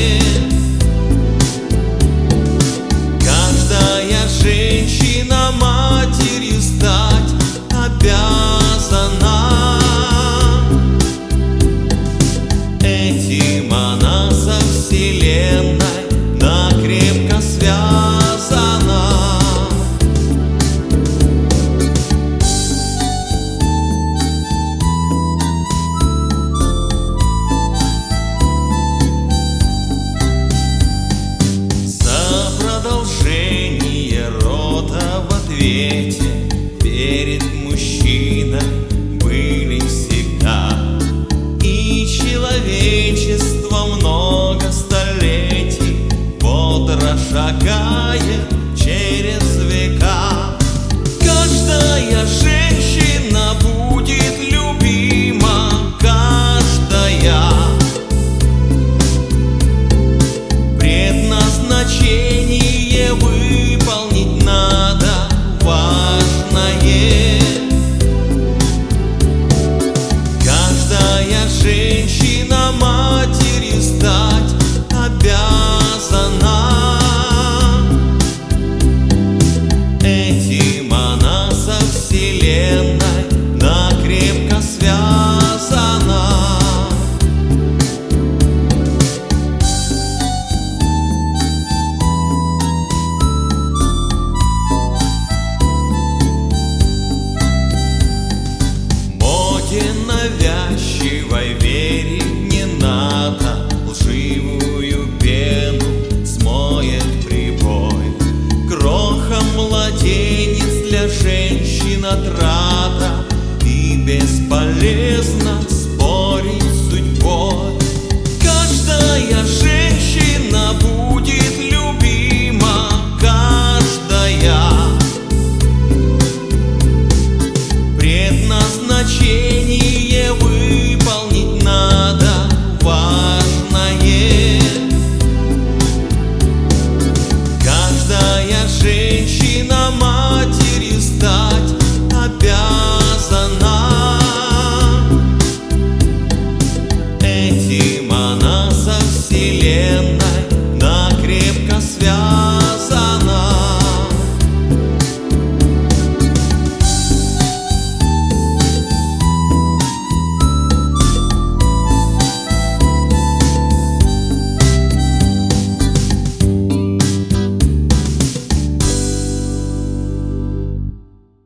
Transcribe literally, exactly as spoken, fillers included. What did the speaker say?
Каждая женщина матерью стать обязана. Этим она со Вселенной накрепко связана. За продолжение рода в ответе перед мужчиной были всегда. И человечество много столетий бодро шагает через века. Каждая женщина будет любима, каждая. Предназначение выполнить надо важное. Каждая женщина матерью стать обязана. Этим она со Вселенной накрепко связана. Моде навязчивой верить не надо, лживую пену смоет прибой. Крохом младенец для женщин отрада и бесполезно.